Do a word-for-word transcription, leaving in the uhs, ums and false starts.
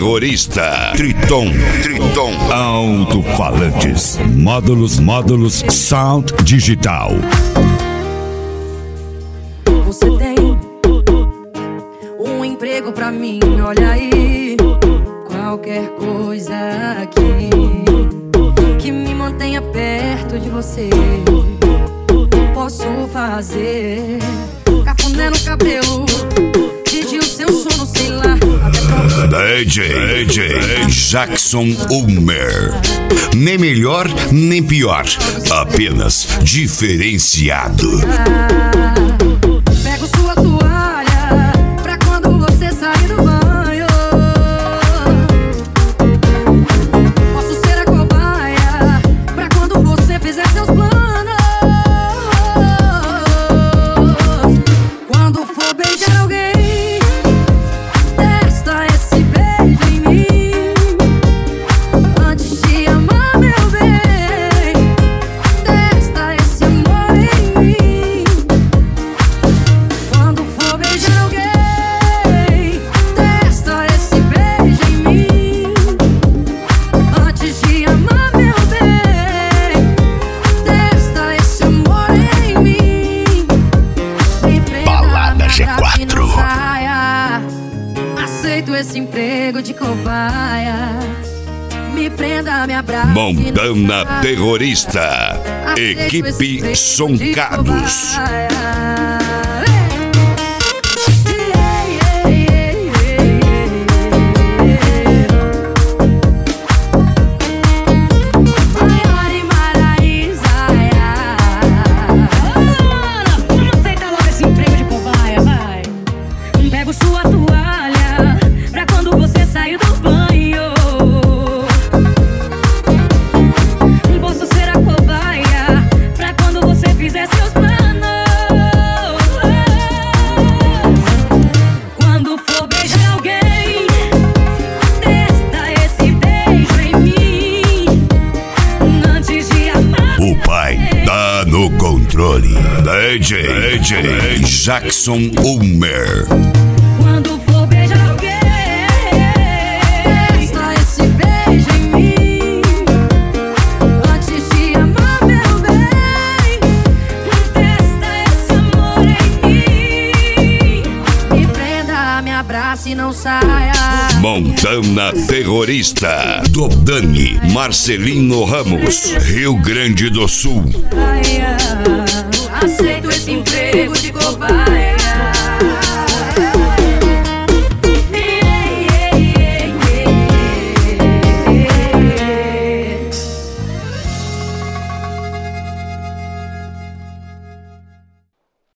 terrorista. Triton, Triton. Alto-falantes, módulos, módulos, sound digital. Você tem um emprego pra mim, olha aí. Qualquer coisa aqui que me mantenha perto de você, posso fazer. Cafuné no cabelo, pedir o seu sono, sei lá. D J, D J Jackson Ulmer. Nem melhor, nem pior, apenas diferenciado. Pego sua toalha pra quando você sair do banho. Posso ser a cobaia pra quando você fizer seus planos. Quando for beijar alguém, testa esse beijo em mim. Antes de amar, meu bem, testa esse amor em mim. Quando for beijar alguém, testa esse beijo em mim. Antes de amar, meu bem, testa esse amor em mim. Me prenda Balada na G quatro. e não saia. Aceito esse emprego de cobaia. Me prenda, me abraça e não Montana saia. Terrorista. Aceito esse Equipe emprego de Soncados. cobaia. Vamos aceitar logo esse emprego de cobaia, vai. Pego sua toalha pra quando você sair do banho. Posso ser a cobaia pra quando você fizer seus planos. Quando for beijar alguém, testa esse beijo em mim. Antes de amar, O pai tá no controle. D J, D J Jackson Ulmer. quando for beijar alguém, Testa esse beijo em mim. Antes de amar, meu bem, testa esse amor em mim. me prenda, me abraça e não saia. Montana Terrorista. Dodani Marcelino Ramos, Rio Grande do Sul. Saia.